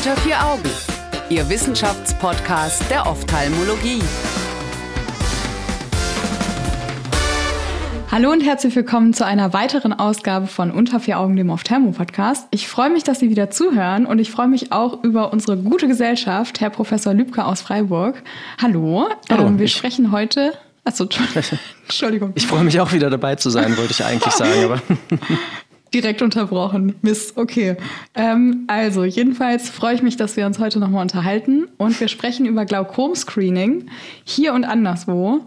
Unter vier Augen, Ihr Wissenschaftspodcast der Ophthalmologie. Hallo und herzlich willkommen zu einer weiteren Ausgabe von Unter vier Augen, dem Ophthalmo-Podcast. Ich freue mich, dass Sie wieder zuhören und ich freue mich auch über unsere gute Gesellschaft, Herr Professor Lübke aus Freiburg. Hallo. Wir sprechen heute... Achso, Entschuldigung. Ich freue mich auch wieder dabei zu sein, wollte ich eigentlich sagen, aber... Direkt unterbrochen. Mist, okay. Also, jedenfalls freue ich mich, dass wir uns heute nochmal unterhalten und wir sprechen über Glaukom-Screening hier und anderswo.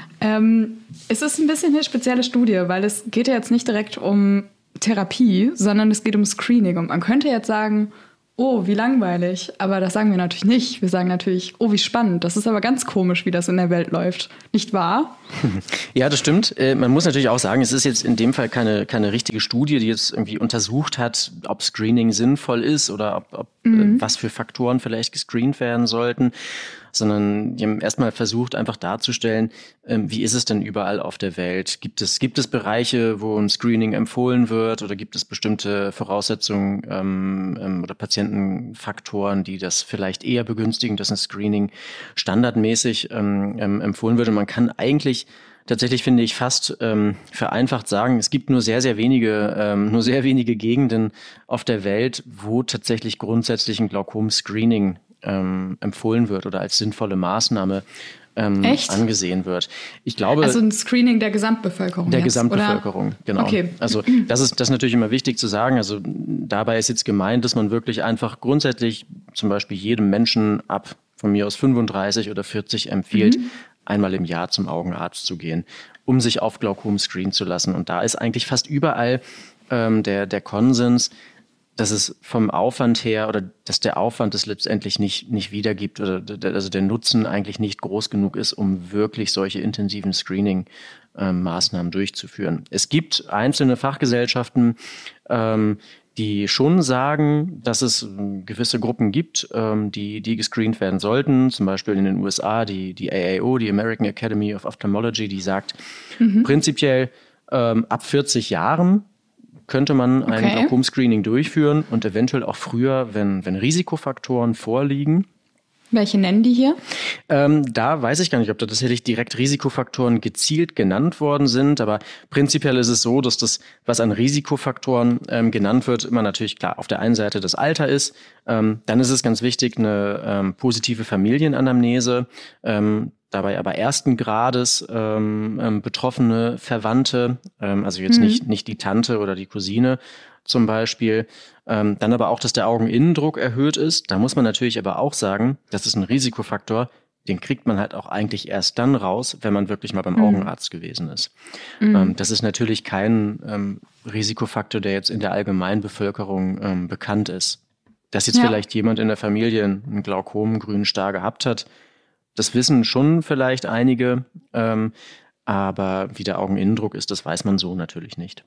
Es ist ein bisschen eine spezielle Studie, weil es geht ja jetzt nicht direkt um Therapie, sondern es geht um Screening. Und man könnte jetzt sagen, oh, wie langweilig. Aber das sagen wir natürlich nicht. Wir sagen natürlich, oh, wie spannend. Das ist aber ganz komisch, wie das in der Welt läuft. Nicht wahr? Ja, das stimmt. Man muss natürlich auch sagen, es ist jetzt in dem Fall keine richtige Studie, die jetzt irgendwie untersucht hat, ob Screening sinnvoll ist oder ob was für Faktoren vielleicht gescreent werden sollten, sondern die haben erstmal versucht, einfach darzustellen, wie ist es denn überall auf der Welt? Gibt es Bereiche, wo ein Screening empfohlen wird oder gibt es bestimmte Voraussetzungen oder Patientenfaktoren, die das vielleicht eher begünstigen, dass ein Screening standardmäßig empfohlen wird? Und man kann eigentlich tatsächlich, finde ich, fast vereinfacht sagen, es gibt nur sehr wenige Gegenden auf der Welt, wo tatsächlich grundsätzlich ein Glaukom-Screening empfohlen wird oder als sinnvolle Maßnahme angesehen wird. Ich glaube, also ein Screening der Gesamtbevölkerung. Der Gesamtbevölkerung, oder? Genau. Okay. Also das ist natürlich immer wichtig zu sagen. Also dabei ist jetzt gemeint, dass man wirklich einfach grundsätzlich zum Beispiel jedem Menschen ab von mir aus 35 oder 40 empfiehlt, einmal im Jahr zum Augenarzt zu gehen, um sich auf Glaukom screenen zu lassen. Und da ist eigentlich fast überall der Konsens, dass es vom Aufwand her oder dass der Aufwand es letztendlich nicht wiedergibt oder also der Nutzen eigentlich nicht groß genug ist, um wirklich solche intensiven Screening-Maßnahmen durchzuführen. Es gibt einzelne Fachgesellschaften, die schon sagen, dass es gewisse Gruppen gibt, die gescreent werden sollten. Zum Beispiel in den USA die AAO, die American Academy of Ophthalmology, die sagt, prinzipiell ab 40 Jahren könnte man ein Glaukom-Screening durchführen und eventuell auch früher, wenn Risikofaktoren vorliegen. Welche nennen die hier? Da weiß ich gar nicht, ob da tatsächlich direkt Risikofaktoren gezielt genannt worden sind, aber prinzipiell ist es so, dass das, was an Risikofaktoren genannt wird, immer natürlich klar auf der einen Seite das Alter ist. Dann ist es ganz wichtig, eine positive Familienanamnese, dabei aber ersten Grades betroffene Verwandte, also jetzt nicht die Tante oder die Cousine zum Beispiel. Dann aber auch, dass der Augeninnendruck erhöht ist. Da muss man natürlich aber auch sagen, das ist ein Risikofaktor, den kriegt man halt auch eigentlich erst dann raus, wenn man wirklich mal beim Augenarzt gewesen ist. Das ist natürlich kein Risikofaktor, der jetzt in der Allgemeinbevölkerung bekannt ist. Dass jetzt vielleicht jemand in der Familie einen Glaukom, grünen Star gehabt hat, das wissen schon vielleicht einige, aber wie der Augeninnendruck ist, das weiß man so natürlich nicht.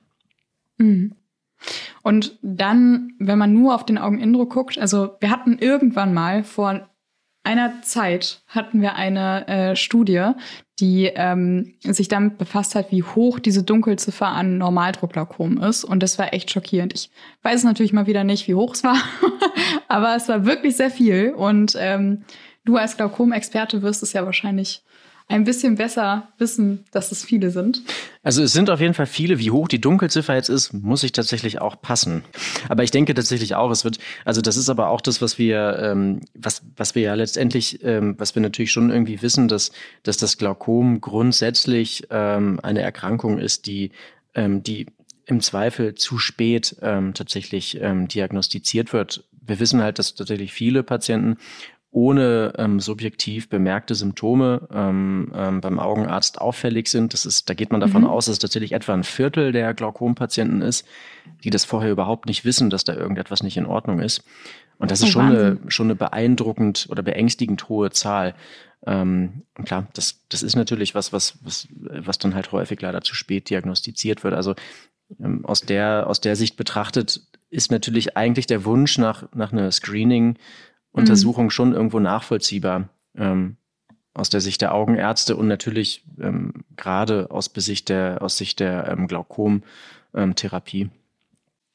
Und dann, wenn man nur auf den Augeninnendruck guckt, also wir hatten irgendwann mal vor einer Zeit hatten wir eine Studie, die sich damit befasst hat, wie hoch diese Dunkelziffer an Normaldruckglaukom ist. Und das war echt schockierend. Ich weiß natürlich mal wieder nicht, wie hoch es war, aber es war wirklich sehr viel. Und du als Glaukom-Experte wirst es ja wahrscheinlich ein bisschen besser wissen, dass es viele sind. Also es sind auf jeden Fall viele. Wie hoch die Dunkelziffer jetzt ist, muss ich tatsächlich auch passen. Aber ich denke tatsächlich auch, das ist aber auch das, was wir ja letztendlich, was wir natürlich schon irgendwie wissen, dass das Glaukom grundsätzlich eine Erkrankung ist, die im Zweifel zu spät tatsächlich diagnostiziert wird. Wir wissen halt, dass tatsächlich viele Patienten ohne subjektiv bemerkte Symptome beim Augenarzt auffällig sind. Da geht man davon aus, dass es tatsächlich etwa ein Viertel der Glaukompatienten ist, die das vorher überhaupt nicht wissen, dass da irgendetwas nicht in Ordnung ist. Und das ist schon eine beeindruckend oder beängstigend hohe Zahl. Und klar, das ist natürlich was dann halt häufig leider zu spät diagnostiziert wird. Also aus der Sicht betrachtet ist natürlich eigentlich der Wunsch nach einer Screening-Untersuchung schon irgendwo nachvollziehbar, aus der Sicht der Augenärzte und natürlich gerade aus Sicht der Glaukomtherapie.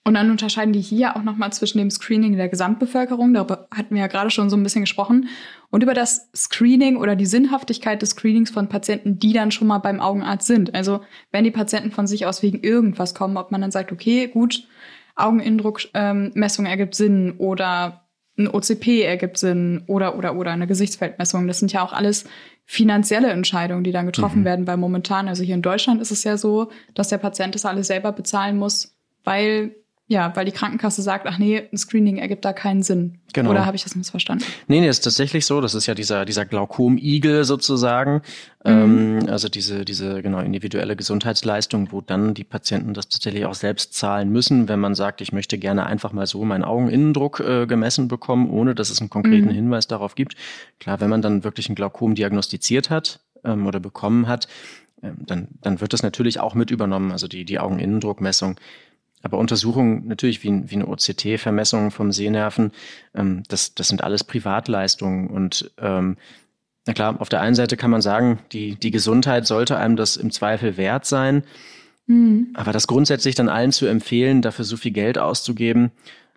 Und dann unterscheiden die hier auch nochmal zwischen dem Screening der Gesamtbevölkerung, darüber hatten wir ja gerade schon so ein bisschen gesprochen, und über das Screening oder die Sinnhaftigkeit des Screenings von Patienten, die dann schon mal beim Augenarzt sind. Also wenn die Patienten von sich aus wegen irgendwas kommen, ob man dann sagt, okay, gut, Augeninnendruckmessung ergibt Sinn oder ein OCP ergibt Sinn oder eine Gesichtsfeldmessung. Das sind ja auch alles finanzielle Entscheidungen, die dann getroffen werden, weil momentan, also hier in Deutschland ist es ja so, dass der Patient das alles selber bezahlen muss, weil die Krankenkasse sagt, ach nee, ein Screening ergibt da keinen Sinn. Genau. Oder habe ich das missverstanden? Nee, ist tatsächlich so. Das ist ja dieser Glaukom-Igel sozusagen. Also diese genau individuelle Gesundheitsleistung, wo dann die Patienten das tatsächlich auch selbst zahlen müssen, wenn man sagt, ich möchte gerne einfach mal so meinen Augeninnendruck gemessen bekommen, ohne dass es einen konkreten Hinweis darauf gibt. Klar, wenn man dann wirklich ein Glaukom diagnostiziert hat oder bekommen hat, dann wird das natürlich auch mit übernommen, also die Augeninnendruckmessung. Aber Untersuchungen natürlich wie eine OCT-Vermessung vom Sehnerven, das sind alles Privatleistungen. Und na klar, auf der einen Seite kann man sagen, die Gesundheit sollte einem das im Zweifel wert sein. Aber das grundsätzlich dann allen zu empfehlen, dafür so viel Geld auszugeben,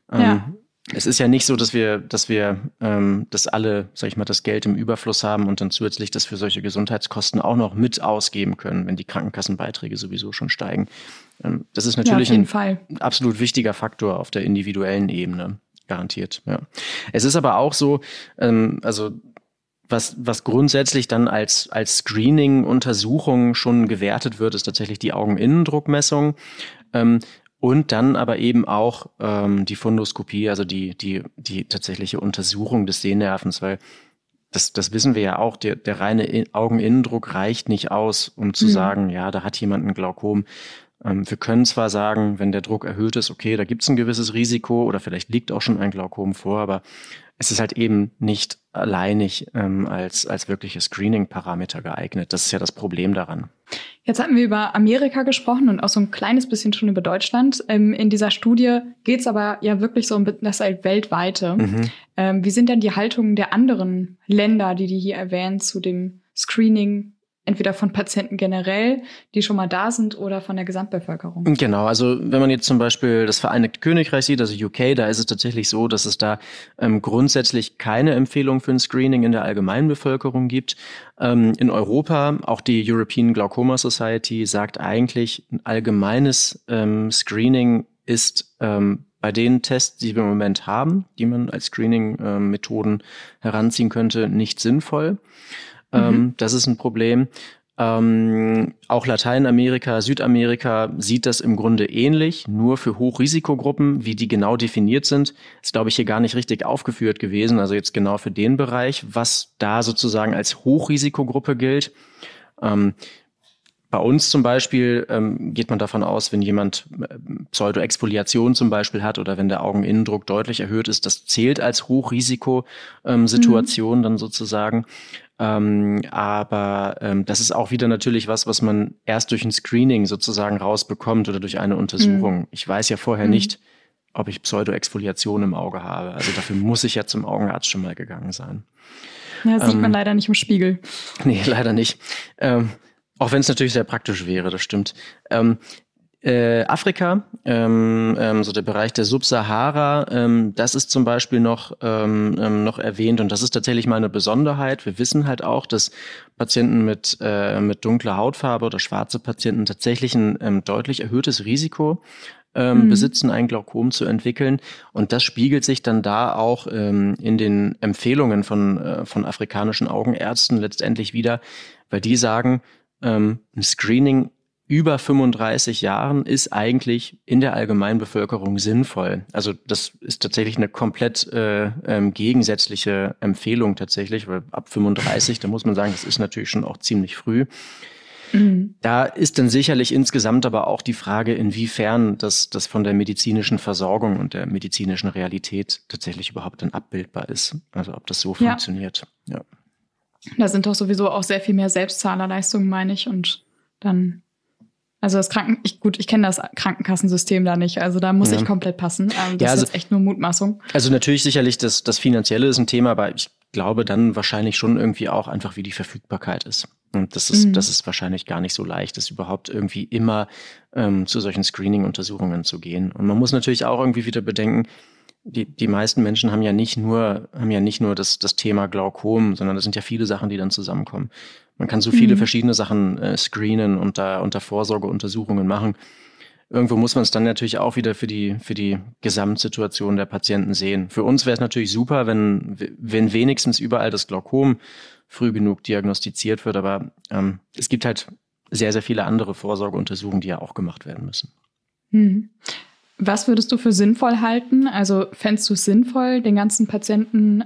es ist ja nicht so, dass wir das alle, sag ich mal, das Geld im Überfluss haben und dann zusätzlich das für solche Gesundheitskosten auch noch mit ausgeben können, wenn die Krankenkassenbeiträge sowieso schon steigen. Das ist natürlich ein absolut wichtiger Faktor auf der individuellen Ebene, garantiert. Ja. Es ist aber auch so, also was grundsätzlich dann als Screening-Untersuchung schon gewertet wird, ist tatsächlich die Augeninnendruckmessung. Und dann aber eben auch die Fundoskopie, also die tatsächliche Untersuchung des Sehnervens, weil das wissen wir ja auch, der reine Augeninnendruck reicht nicht aus, um zu sagen, ja, da hat jemand ein Glaukom. Wir können zwar sagen, wenn der Druck erhöht ist, okay, da gibt es ein gewisses Risiko oder vielleicht liegt auch schon ein Glaukom vor, aber es ist halt eben nicht alleinig als wirkliches Screening-Parameter geeignet. Das ist ja das Problem daran. Jetzt hatten wir über Amerika gesprochen und auch so ein kleines bisschen schon über Deutschland. In dieser Studie geht es aber ja wirklich so um das weltweite. Wie sind denn die Haltungen der anderen Länder, die hier erwähnen, zu dem Screening, entweder von Patienten generell, die schon mal da sind, oder von der Gesamtbevölkerung? Genau, also wenn man jetzt zum Beispiel das Vereinigte Königreich sieht, also UK, da ist es tatsächlich so, dass es da grundsätzlich keine Empfehlung für ein Screening in der allgemeinen Bevölkerung gibt. In Europa, auch die European Glaucoma Society sagt eigentlich, ein allgemeines Screening ist bei den Tests, die wir im Moment haben, die man als Screening-Methoden heranziehen könnte, nicht sinnvoll. Das ist ein Problem. Auch Lateinamerika, Südamerika sieht das im Grunde ähnlich, nur für Hochrisikogruppen. Wie die genau definiert sind, ist, glaube ich, hier gar nicht richtig aufgeführt gewesen. Also jetzt genau für den Bereich, was da sozusagen als Hochrisikogruppe gilt. Bei uns zum Beispiel geht man davon aus, wenn jemand Pseudoexfoliation zum Beispiel hat oder wenn der Augeninnendruck deutlich erhöht ist, das zählt als Hochrisikosituation dann sozusagen. Aber das ist auch wieder natürlich was man erst durch ein Screening sozusagen rausbekommt oder durch eine Untersuchung. Ich weiß ja vorher nicht, ob ich Pseudoexfoliation im Auge habe. Also dafür muss ich ja zum Augenarzt schon mal gegangen sein. Ja, das sieht man leider nicht im Spiegel. Nee, leider nicht. Auch wenn es natürlich sehr praktisch wäre, das stimmt. Afrika, so der Bereich der Subsahara, das ist zum Beispiel noch erwähnt und das ist tatsächlich mal eine Besonderheit. Wir wissen halt auch, dass Patienten mit dunkler Hautfarbe oder schwarze Patienten tatsächlich ein deutlich erhöhtes Risiko besitzen, ein Glaukom zu entwickeln. Und das spiegelt sich dann da auch in den Empfehlungen von afrikanischen Augenärzten letztendlich wieder, weil die sagen, ein Screening über 35 Jahren ist eigentlich in der Allgemeinbevölkerung sinnvoll. Also das ist tatsächlich eine komplett gegensätzliche Empfehlung tatsächlich, weil ab 35, da muss man sagen, das ist natürlich schon auch ziemlich früh. Da ist dann sicherlich insgesamt aber auch die Frage, inwiefern das von der medizinischen Versorgung und der medizinischen Realität tatsächlich überhaupt dann abbildbar ist. Also ob das so funktioniert. Ja. Da sind doch sowieso auch sehr viel mehr Selbstzahlerleistungen, meine ich. Und dann, also ich kenne das Krankenkassensystem da nicht. Also da muss ich komplett passen. Das ist jetzt echt nur Mutmaßung. Also natürlich sicherlich das Finanzielle ist ein Thema, aber ich glaube dann wahrscheinlich schon irgendwie auch einfach, wie die Verfügbarkeit ist. Und das ist wahrscheinlich gar nicht so leicht, das überhaupt irgendwie immer zu solchen Screening-Untersuchungen zu gehen. Und man muss natürlich auch irgendwie wieder bedenken, die meisten Menschen haben ja nicht nur das Thema Glaukom, sondern das sind ja viele Sachen, die dann zusammenkommen. Man kann so viele verschiedene Sachen screenen und da unter Vorsorgeuntersuchungen machen. Irgendwo muss man es dann natürlich auch wieder für die Gesamtsituation der Patienten sehen. Für uns wäre es natürlich super, wenn wenigstens überall das Glaukom früh genug diagnostiziert wird, aber es gibt halt sehr, sehr viele andere Vorsorgeuntersuchungen, die ja auch gemacht werden müssen. Was würdest du für sinnvoll halten? Also fändest du es sinnvoll, den ganzen Patienten,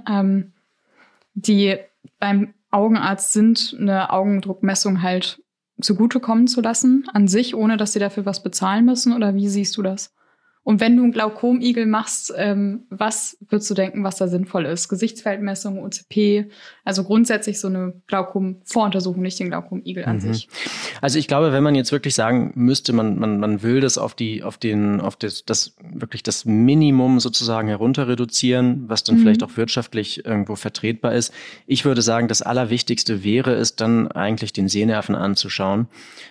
die beim Augenarzt sind, eine Augendruckmessung halt zugutekommen zu lassen an sich, ohne dass sie dafür was bezahlen müssen? Oder wie siehst du das? Und wenn du einen Glaukomigel machst, was würdest du denken, was da sinnvoll ist? Gesichtsfeldmessung, OCP, also grundsätzlich so eine Glaukom-Voruntersuchung, nicht den Glaukomigel an sich. Also ich glaube, wenn man jetzt wirklich sagen müsste, man will das auf das wirklich das Minimum sozusagen herunter reduzieren, was dann vielleicht auch wirtschaftlich irgendwo vertretbar ist. Ich würde sagen, das Allerwichtigste wäre es dann eigentlich, den Sehnerven anzuschauen.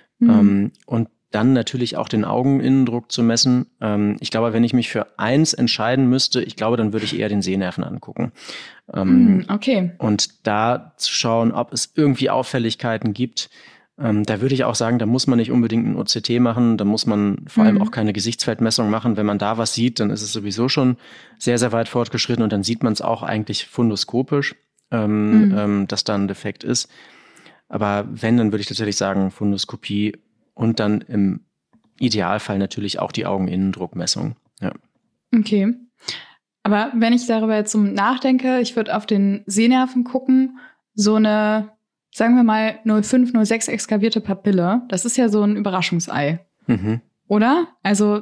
Und dann natürlich auch den Augeninnendruck zu messen. Ich glaube, wenn ich mich für eins entscheiden müsste, ich glaube, dann würde ich eher den Sehnerven angucken. Okay. Und da zu schauen, ob es irgendwie Auffälligkeiten gibt. Da würde ich auch sagen, da muss man nicht unbedingt ein OCT machen, da muss man vor allem auch keine Gesichtsfeldmessung machen. Wenn man da was sieht, dann ist es sowieso schon sehr, sehr weit fortgeschritten und dann sieht man es auch eigentlich fundoskopisch, dass da ein Defekt ist. Aber wenn, dann würde ich tatsächlich sagen, Fundoskopie und dann im Idealfall natürlich auch die Augeninnendruckmessung. Ja. Okay. Aber wenn ich darüber jetzt so nachdenke, ich würde auf den Sehnerven gucken, so eine, sagen wir mal, 0,5, 0,6 exkavierte Papille, das ist ja so ein Überraschungsei. Oder? Also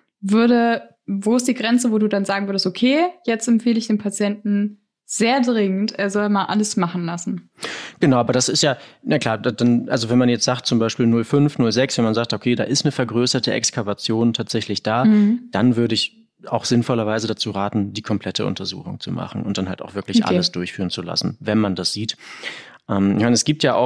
wo ist die Grenze, wo du dann sagen würdest, okay, jetzt empfehle ich dem Patienten sehr dringend, er soll mal alles machen lassen. Genau, aber das ist ja, na klar, dann, also wenn man jetzt sagt zum Beispiel 0,5, 0,6, wenn man sagt, okay, da ist eine vergrößerte Exkavation tatsächlich da, dann würde ich auch sinnvollerweise dazu raten, die komplette Untersuchung zu machen und dann halt auch wirklich alles durchführen zu lassen, wenn man das sieht. Es gibt ja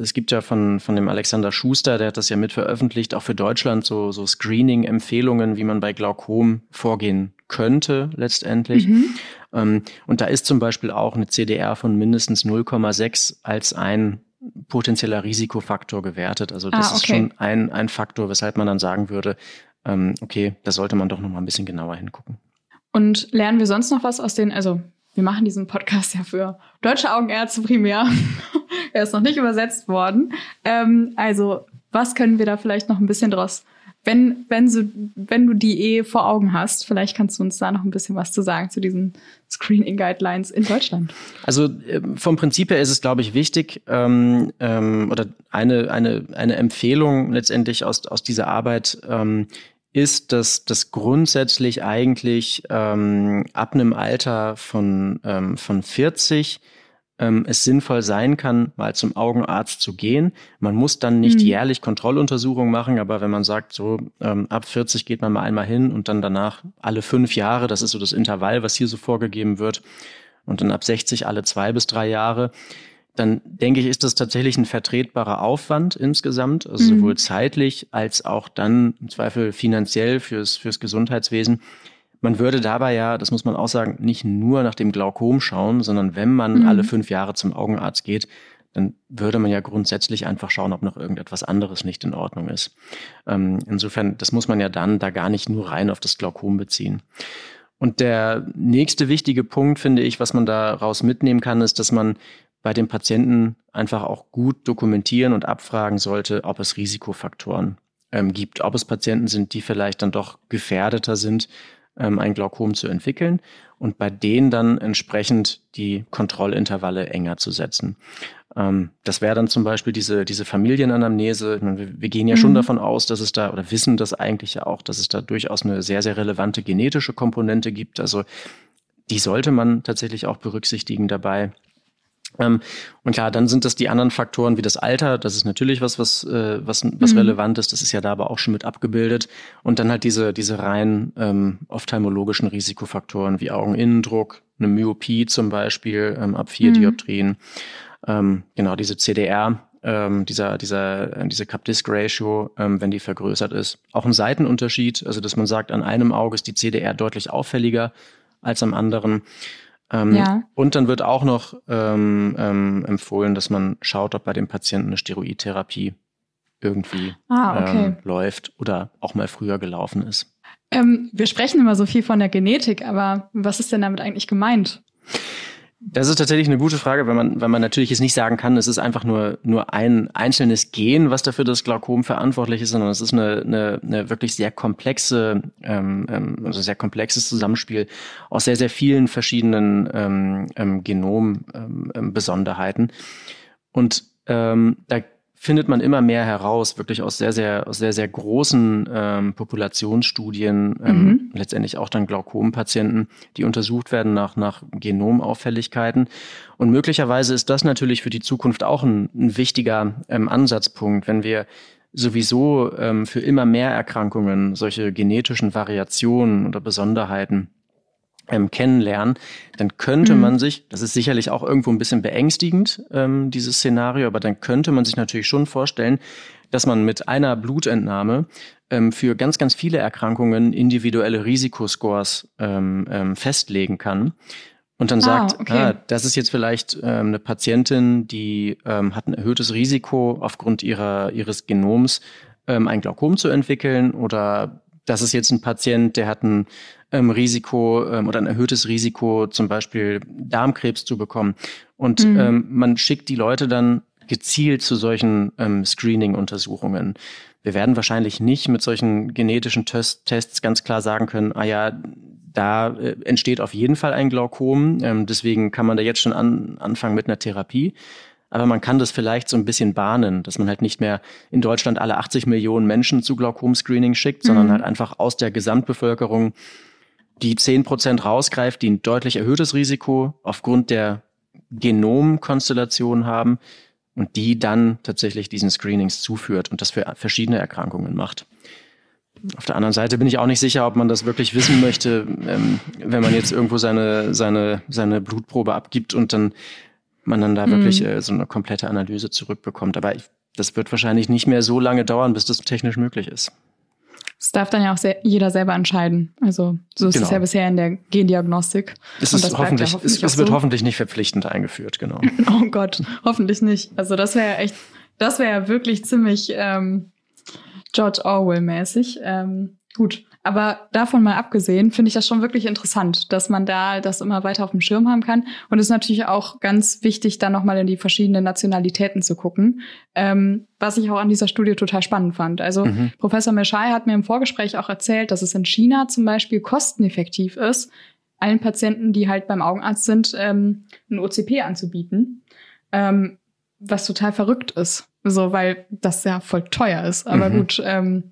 von dem Alexander Schuster, der hat das ja mit veröffentlicht, auch für Deutschland so Screening-Empfehlungen, wie man bei Glaukom vorgehen könnte letztendlich. Und da ist zum Beispiel auch eine CDR von mindestens 0,6 als ein potenzieller Risikofaktor gewertet. Also das ist schon ein Faktor, weshalb man dann sagen würde, okay, da sollte man doch noch mal ein bisschen genauer hingucken. Und lernen wir sonst noch was aus also wir machen diesen Podcast ja für deutsche Augenärzte primär. Er ist noch nicht übersetzt worden. Also was können wir da vielleicht noch ein bisschen draus, wenn du die vor Augen hast, vielleicht kannst du uns da noch ein bisschen was zu sagen zu diesen Screening Guidelines in Deutschland. Also vom Prinzip her ist es, glaube ich, wichtig, oder eine Empfehlung letztendlich aus dieser Arbeit, ist, dass das grundsätzlich eigentlich ab einem Alter von 40 es sinnvoll sein kann, mal zum Augenarzt zu gehen. Man muss dann nicht jährlich Kontrolluntersuchungen machen, aber wenn man sagt, so ab 40 geht man mal einmal hin und dann danach alle 5 Jahre, das ist so das Intervall, was hier so vorgegeben wird, und dann ab 60 alle 2 bis 3 Jahre, dann denke ich, ist das tatsächlich ein vertretbarer Aufwand insgesamt, also sowohl zeitlich als auch dann im Zweifel finanziell fürs Gesundheitswesen. Man würde dabei ja, das muss man auch sagen, nicht nur nach dem Glaukom schauen, sondern wenn man alle 5 Jahre zum Augenarzt geht, dann würde man ja grundsätzlich einfach schauen, ob noch irgendetwas anderes nicht in Ordnung ist. Insofern, das muss man ja dann da gar nicht nur rein auf das Glaukom beziehen. Und der nächste wichtige Punkt, finde ich, was man daraus mitnehmen kann, ist, dass man bei dem Patienten einfach auch gut dokumentieren und abfragen sollte, ob es Risikofaktoren gibt, ob es Patienten sind, die vielleicht dann doch gefährdeter sind, ein Glaukom zu entwickeln und bei denen dann entsprechend die Kontrollintervalle enger zu setzen. Das wäre dann zum Beispiel diese Familienanamnese. Wir gehen ja schon davon aus, dass es da, oder wissen das eigentlich ja auch, dass es da durchaus eine sehr, sehr relevante genetische Komponente gibt. Also die sollte man tatsächlich auch berücksichtigen dabei. Und klar, dann sind das die anderen Faktoren wie das Alter. Das ist natürlich was relevant ist. Das ist ja da aber auch schon mit abgebildet. Und dann halt diese rein ophthalmologischen Risikofaktoren wie Augeninnendruck, eine Myopie zum Beispiel ab 4 Dioptrien. Genau, diese CDR, diese Cup-Disc-Ratio, wenn die vergrößert ist. Auch ein Seitenunterschied, also dass man sagt, an einem Auge ist die CDR deutlich auffälliger als am anderen. Und dann wird auch noch empfohlen, dass man schaut, ob bei dem Patienten eine Steroidtherapie irgendwie läuft oder auch mal früher gelaufen ist. Wir sprechen immer so viel von der Genetik, aber was ist denn damit eigentlich gemeint? Das ist tatsächlich eine gute Frage, weil man natürlich jetzt nicht sagen kann, es ist einfach nur ein einzelnes Gen, was dafür das Glaukom verantwortlich ist, sondern es ist eine wirklich sehr komplexe, also sehr komplexes Zusammenspiel aus sehr, sehr vielen verschiedenen Genombesonderheiten. Und da findet man immer mehr heraus, wirklich aus sehr, sehr großen Populationsstudien, letztendlich auch dann Glaukompatienten, die untersucht werden nach Genomauffälligkeiten. Und möglicherweise ist das natürlich für die Zukunft auch ein wichtiger Ansatzpunkt, wenn wir sowieso für immer mehr Erkrankungen solche genetischen Variationen oder Besonderheiten kennenlernen, dann könnte man sich, das ist sicherlich auch irgendwo ein bisschen beängstigend, dieses Szenario, aber dann könnte man sich natürlich schon vorstellen, dass man mit einer Blutentnahme für ganz, ganz viele Erkrankungen individuelle Risikoscores festlegen kann. Und dann sagt, das ist jetzt vielleicht eine Patientin, die hat ein erhöhtes Risiko aufgrund ihres Genoms, ein Glaukom zu entwickeln, oder das ist jetzt ein Patient, der hat ein Risiko oder ein erhöhtes Risiko, zum Beispiel Darmkrebs zu bekommen. Und man schickt die Leute dann gezielt zu solchen Screening-Untersuchungen. Wir werden wahrscheinlich nicht mit solchen genetischen Tests ganz klar sagen können, da entsteht auf jeden Fall ein Glaukom, deswegen kann man da jetzt schon anfangen mit einer Therapie. Aber man kann das vielleicht so ein bisschen bahnen, dass man halt nicht mehr in Deutschland alle 80 Millionen Menschen zu Glaukom-Screening schickt, sondern halt einfach aus der Gesamtbevölkerung die 10% rausgreift, die ein deutlich erhöhtes Risiko aufgrund der Genomkonstellation haben und die dann tatsächlich diesen Screenings zuführt und das für verschiedene Erkrankungen macht. Auf der anderen Seite bin ich auch nicht sicher, ob man das wirklich wissen möchte, wenn man jetzt irgendwo seine Blutprobe abgibt und dann man dann da wirklich so eine komplette Analyse zurückbekommt. Aber das wird wahrscheinlich nicht mehr so lange dauern, bis das technisch möglich ist. Das darf dann ja auch jeder selber entscheiden. Also so ist es ja bisher in der Gendiagnostik. Es wird hoffentlich nicht verpflichtend eingeführt, genau. Oh Gott, hoffentlich nicht. Also das wäre ja wirklich ziemlich George Orwell-mäßig. Gut. Aber davon mal abgesehen, finde ich das schon wirklich interessant, dass man da das immer weiter auf dem Schirm haben kann. Und es ist natürlich auch ganz wichtig, dann nochmal in die verschiedenen Nationalitäten zu gucken, was ich auch an dieser Studie total spannend fand. Also Professor Meschai hat mir im Vorgespräch auch erzählt, dass es in China zum Beispiel kosteneffektiv ist, allen Patienten, die halt beim Augenarzt sind, ein OCP anzubieten, was total verrückt ist, so, weil das ja voll teuer ist. Aber gut,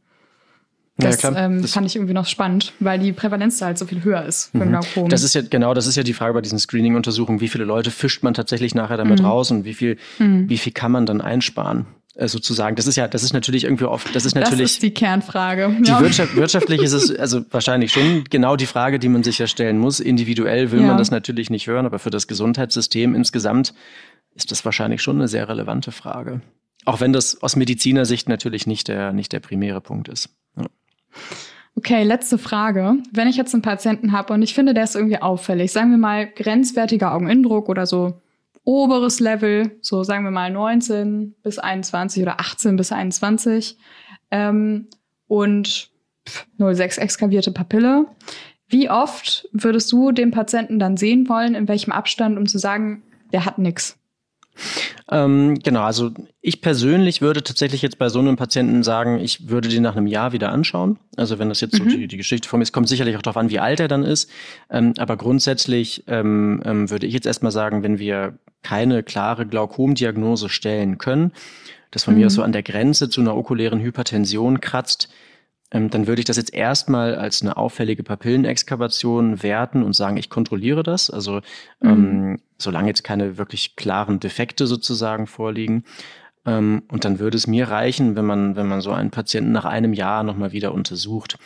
das fand ich irgendwie noch spannend, weil die Prävalenz da halt so viel höher ist für Glaukom. Das ist ja die Frage bei diesen Screening-Untersuchungen, wie viele Leute fischt man tatsächlich nachher damit raus und wie viel kann man dann einsparen? Sozusagen. Das ist natürlich irgendwie oft, das ist die Kernfrage. Die wirtschaftlich ist es also wahrscheinlich schon genau die Frage, die man sich ja stellen muss. Individuell will man das natürlich nicht hören, aber für das Gesundheitssystem insgesamt ist das wahrscheinlich schon eine sehr relevante Frage. Auch wenn das aus Medizinersicht natürlich nicht der primäre Punkt ist. Ja. Okay, letzte Frage. Wenn ich jetzt einen Patienten habe und ich finde, der ist irgendwie auffällig, sagen wir mal grenzwertiger Augeninnendruck oder so oberes Level, so sagen wir mal 19 bis 21 oder 18 bis 21 und 0,6 exkavierte Papille. Wie oft würdest du den Patienten dann sehen wollen, in welchem Abstand, um zu sagen, der hat nix? Genau, also ich persönlich würde tatsächlich jetzt bei so einem Patienten sagen, ich würde den nach einem Jahr wieder anschauen. Also wenn das jetzt so die Geschichte von mir ist, kommt sicherlich auch darauf an, wie alt er dann ist. Aber grundsätzlich würde ich jetzt erstmal sagen, wenn wir keine klare Glaukomdiagnose stellen können, das von mir aus so an der Grenze zu einer okulären Hypertension kratzt, dann würde ich das jetzt erstmal als eine auffällige Papillenexkavation werten und sagen, ich kontrolliere das. Also solange jetzt keine wirklich klaren Defekte sozusagen vorliegen. Und dann würde es mir reichen, wenn man so einen Patienten nach einem Jahr nochmal wieder untersucht.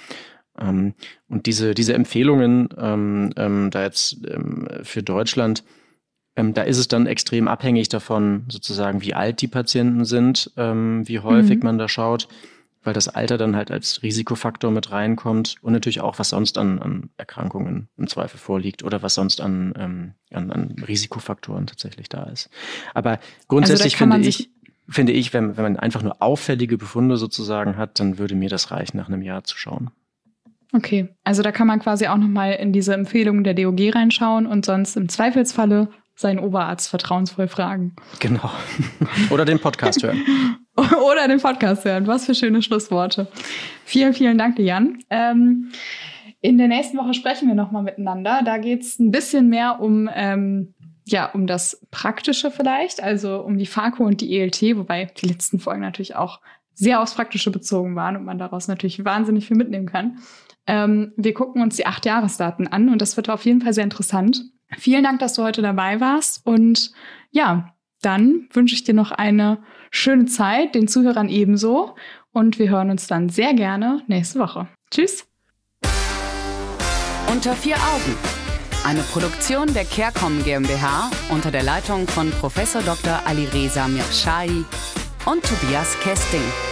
Und diese Empfehlungen da jetzt für Deutschland, da ist es dann extrem abhängig davon, sozusagen, wie alt die Patienten sind, wie häufig man da schaut, weil das Alter dann halt als Risikofaktor mit reinkommt und natürlich auch, was sonst an Erkrankungen im Zweifel vorliegt oder was sonst an Risikofaktoren tatsächlich da ist. Aber grundsätzlich finde ich, wenn man einfach nur auffällige Befunde sozusagen hat, dann würde mir das reichen, nach einem Jahr zu schauen. Okay, also da kann man quasi auch nochmal in diese Empfehlungen der DOG reinschauen und sonst im Zweifelsfalle seinen Oberarzt vertrauensvoll fragen. Genau. Oder den Podcast hören. Oder den Podcast hören. Was für schöne Schlussworte. Vielen, vielen Dank, Jan. In der nächsten Woche sprechen wir nochmal miteinander. Da geht es ein bisschen mehr um das Praktische vielleicht, also um die Phaco und die ELT, wobei die letzten Folgen natürlich auch sehr aufs Praktische bezogen waren und man daraus natürlich wahnsinnig viel mitnehmen kann. Wir gucken uns die 8 Jahresdaten an und das wird auf jeden Fall sehr interessant. Vielen Dank, dass du heute dabei warst und ja, dann wünsche ich dir noch eine schöne Zeit, den Zuhörern ebenso und wir hören uns dann sehr gerne nächste Woche. Tschüss! Unter 4 Augen. Eine Produktion der CareCom GmbH unter der Leitung von Prof. Dr. Alireza Mirshahi und Tobias Kesting.